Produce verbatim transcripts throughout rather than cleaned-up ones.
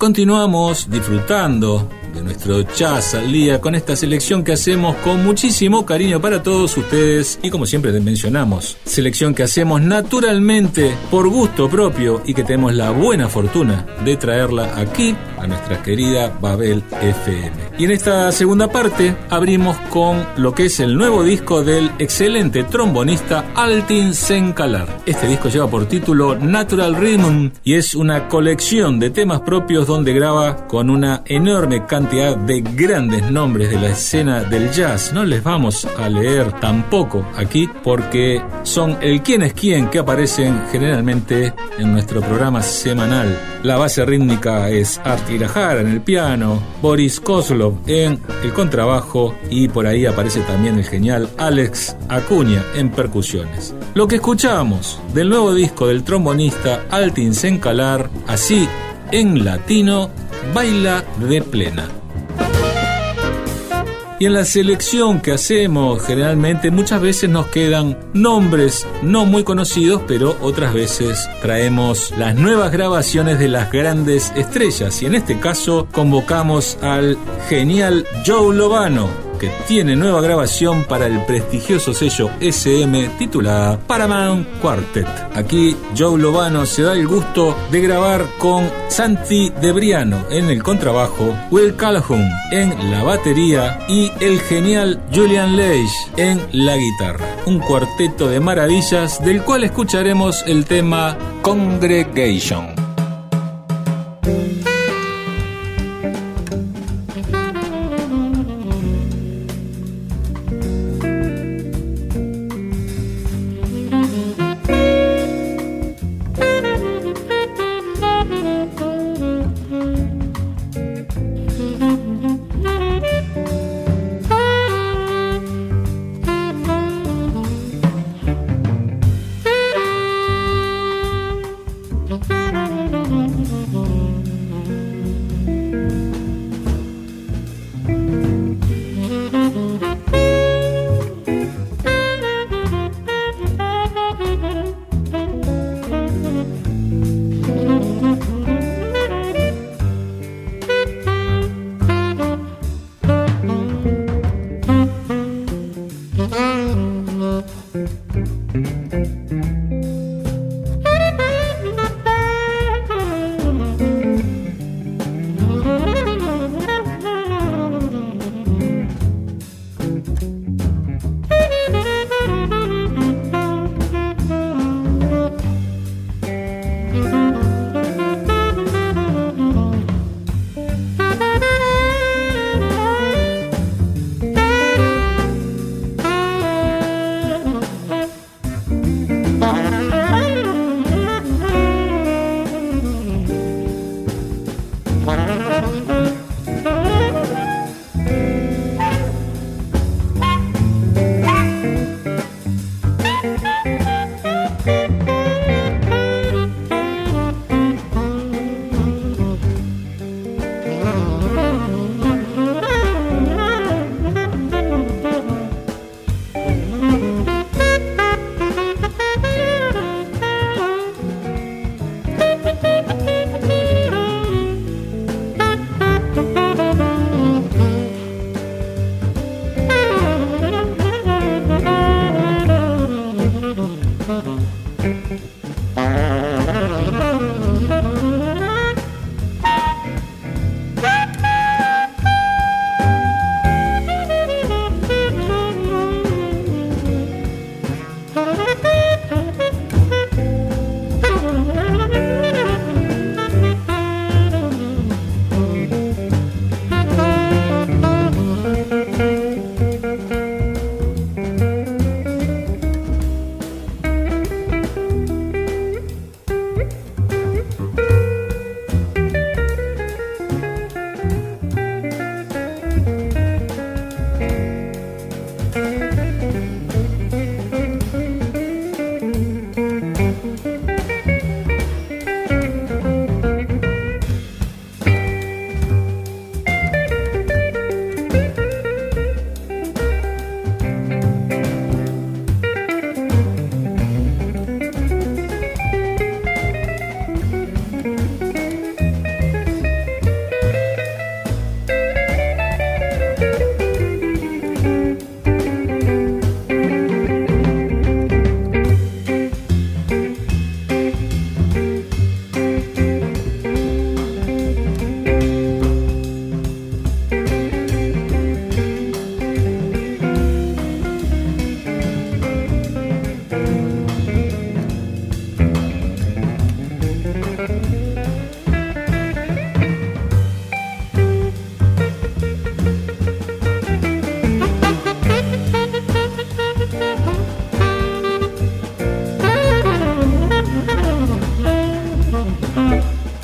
Continuamos disfrutando de nuestro jazz al día con esta selección que hacemos con muchísimo cariño para todos ustedes y como siempre mencionamos, selección que hacemos naturalmente por gusto propio y que tenemos la buena fortuna de traerla aquí a nuestra querida Babel F M. Y en esta segunda parte abrimos con lo que es el nuevo disco del excelente trombonista Altin Senkalar. Este disco lleva por título Natural Rhythm y es una colección de temas propios donde graba con una enorme cantidad de grandes nombres de la escena del jazz. No les vamos a leer tampoco aquí porque son el quién es quién que aparecen generalmente en nuestro programa semanal. La base rítmica es Artie Grahara en el piano, Boris Kozlov en el contrabajo y por ahí aparece también el genial Alex Acuña en percusiones. Lo que escuchamos del nuevo disco del trombonista Altin Senkalar, así en latino, Baila de Plena. Y en la selección que hacemos generalmente muchas veces nos quedan nombres no muy conocidos, pero otras veces traemos las nuevas grabaciones de las grandes estrellas. Y en este caso convocamos al genial Joe Lovano, que tiene nueva grabación para el prestigioso sello S M titulada Paramount Quartet. Aquí Joe Lovano se da el gusto de grabar con Santi Debriano en el contrabajo, Will Calhoun en la batería y el genial Julian Leish en la guitarra. Un cuarteto de maravillas del cual escucharemos el tema Congregation.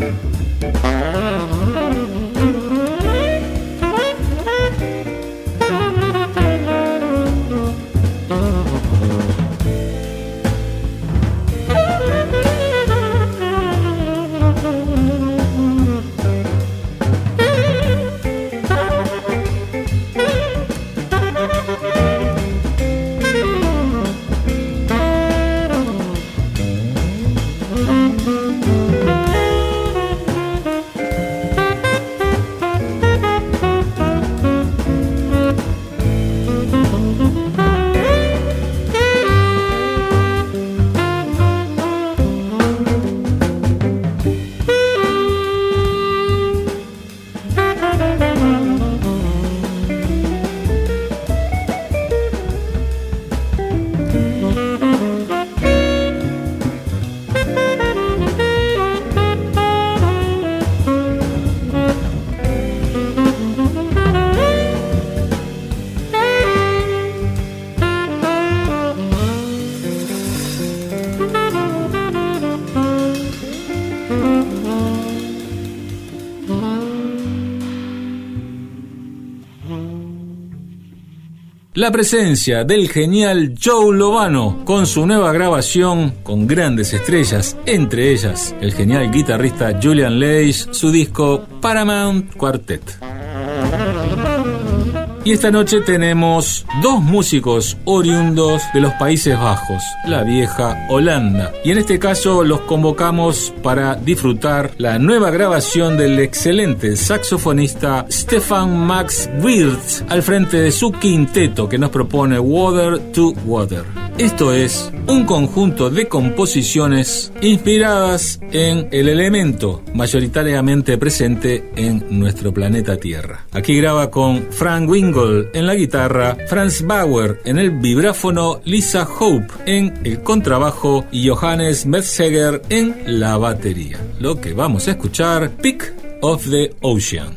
La presencia del genial Joe Lovano con su nueva grabación con grandes estrellas, entre ellas el genial guitarrista Julian Leish, su disco Paramount Quartet. Y esta noche tenemos dos músicos oriundos de los Países Bajos, la vieja Holanda. Y en este caso los convocamos para disfrutar la nueva grabación del excelente saxofonista Stefan Max Wirtz al frente de su quinteto que nos propone Water to Water. Esto es un conjunto de composiciones inspiradas en el elemento mayoritariamente presente en nuestro planeta Tierra. Aquí graba con Frank Wingle en la guitarra, Franz Bauer en el vibráfono, Lisa Hope en el contrabajo y Johannes Metzeger en la batería. Lo que vamos a escuchar, Peak of the Ocean.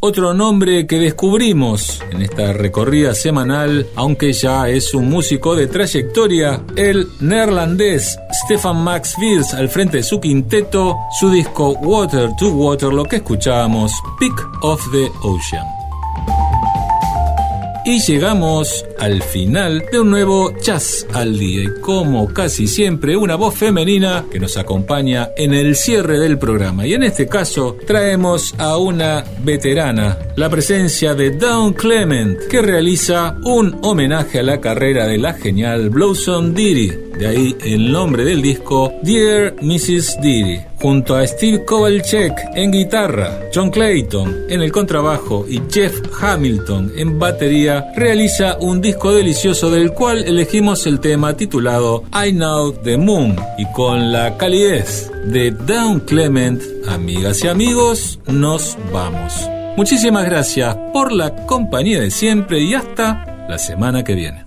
otro nombre que descubrimos en esta recorrida semanal, aunque ya es un músico de trayectoria, el neerlandés Stefan Max Wils al frente de su quinteto, su disco Water to Water, lo que escuchábamos, Peak of the Ocean. Y llegamos al final de un nuevo Jazz al Día y como casi siempre una voz femenina que nos acompaña en el cierre del programa y en este caso traemos a una veterana, la presencia de Dawn Clement, que realiza un homenaje a la carrera de la genial Blossom Dearie, de ahí el nombre del disco Dear missus Dearie, junto a Steve Kovalchek en guitarra, John Clayton en el contrabajo y Jeff Hamilton en batería, realiza un disco delicioso del cual elegimos el tema titulado I Know the Moon, y con la calidez de Dawn Clement, amigas y amigos, nos vamos. Muchísimas gracias por la compañía de siempre y hasta la semana que viene.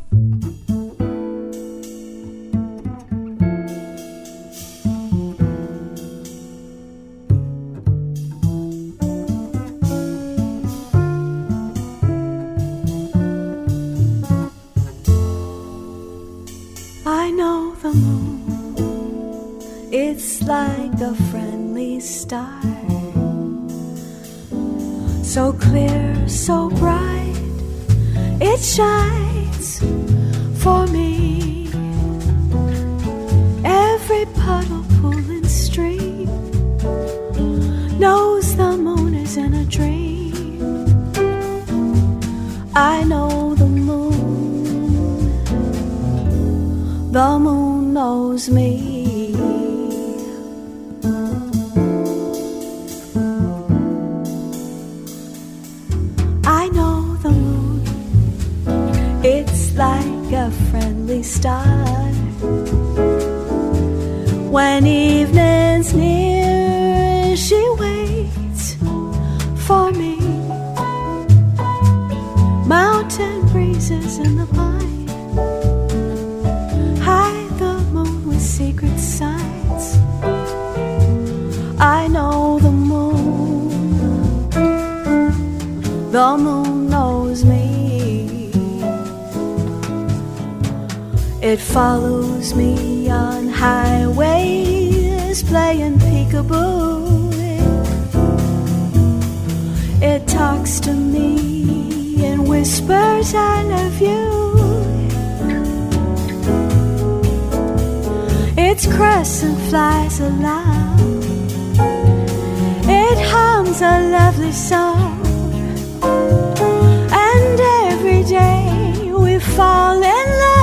Like a friendly star, so clear, so bright, it shines for me. Every puddle, pool and stream knows the moon is in a dream. I know the moon, the moon knows me. Like a friendly star, when evening's near, she waits for me. Mountain breezes in the pine hide the moon with secret signs. I know the moon, the moon knows me. It follows me on highways, playing peekaboo. It talks to me and whispers, I love you. Its crescent flies aloud. It hums a lovely song. And every day we fall in love.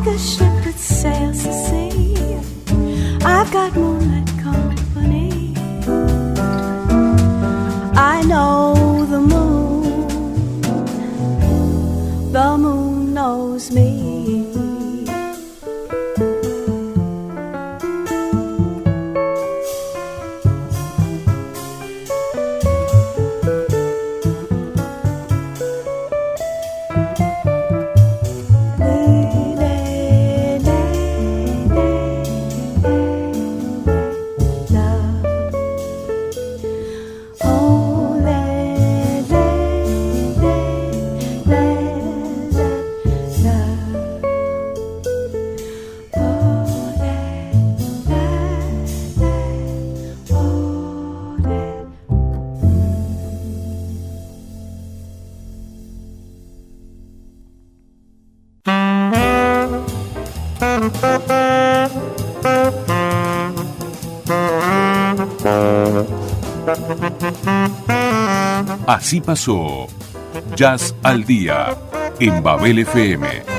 a ship that sails the sea. I've got moonlight company. I know the moon, the moon knows me. Así pasó Jazz al Día en Babel F M.